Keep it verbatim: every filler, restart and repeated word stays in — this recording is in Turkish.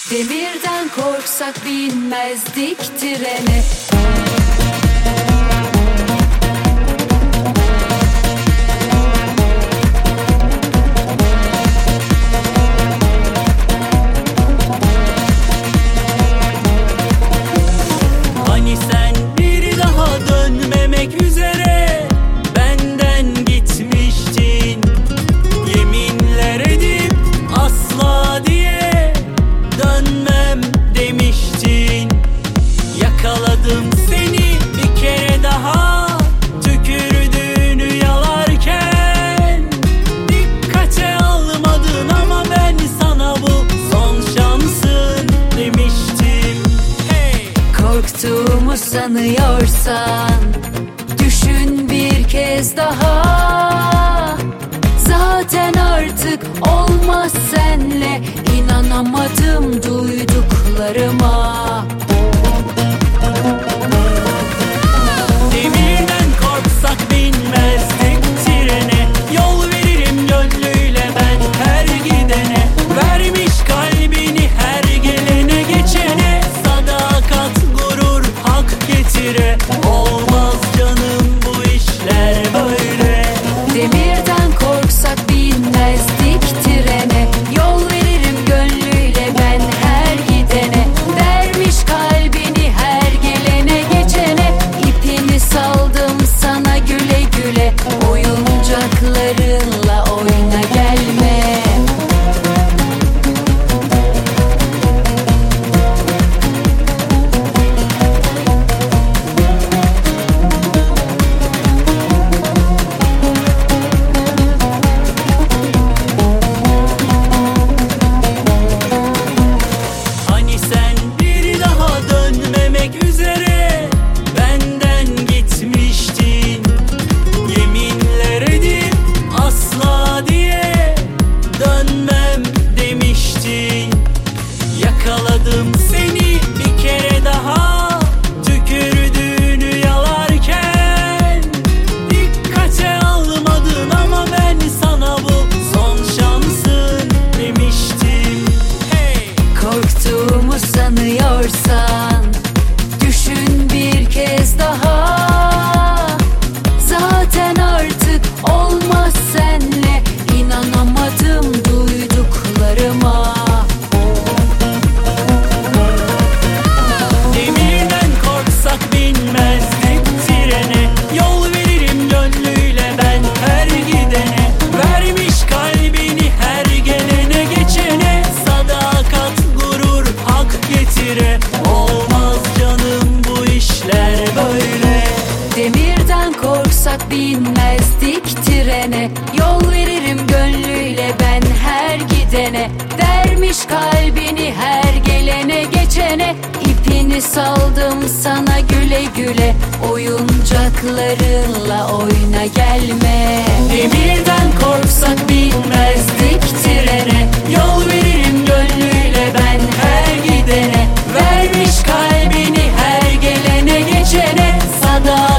Demirden korksak binmezdik trene. Hani sen bir daha dönmemek üzere benden gitmiştin, yeminler edip asla diye dönmem demiştin. Yakaladım seni bir kere daha, tükürdüğünü yalarken. Dikkate almadın ama ben sana bu son şansın demiştim. Hey! Korktuğumu sanıyorsan düşün bir kez daha. Zaten artık olmaz senle, inanamadım duyduklarıma. Demirden korksak binmezdik trene. Yol veririm gönlüyle ben her gidene. Vermiş kalbini her gelene geçene. Sadakat, gurur, hak getire. Olmaz canım bu işler böyle. Demirden korksak binmezdik trene. Yol veririm gönlüyle ben her gidene. Vermiş kalbini her gelene geçene. İpini saldım sana güle güle. Oyuncaklarınla oyna gelme. Hani sen bir daha dönmemek üzere benden gitmiştin, yeminler edip asla diye dönmem demiştin. Yakaladım seni bir kere daha, tükürdüğünü yalarken. Dikkate almadın ama ben sana bu son şansın demiştim. Hey! Korktuğumu sanıyorsan düşün bir kez daha. Zaten artık olmaz senle, inanamadım duyduklarıma. Demirden korksak binmezdik trene. Yol veririm gönlüyle ben her gidene. Vermiş kalbini her gelene geçene. Sadakat, gurur, hak getire. Olmaz canım bu işler böyle. Demirden korksak binmezdik trene. Yol veririm gönlüyle ben her gidene. Vermiş kalbini her gelene geçene. İpini saldım sana güle güle. Oyuncaklarınla oyna gelme. Demirden korksak binmezdik trene. Yol veririm gönlüyle ben her gidene. Vermiş kalbini her gelene geçene. Sada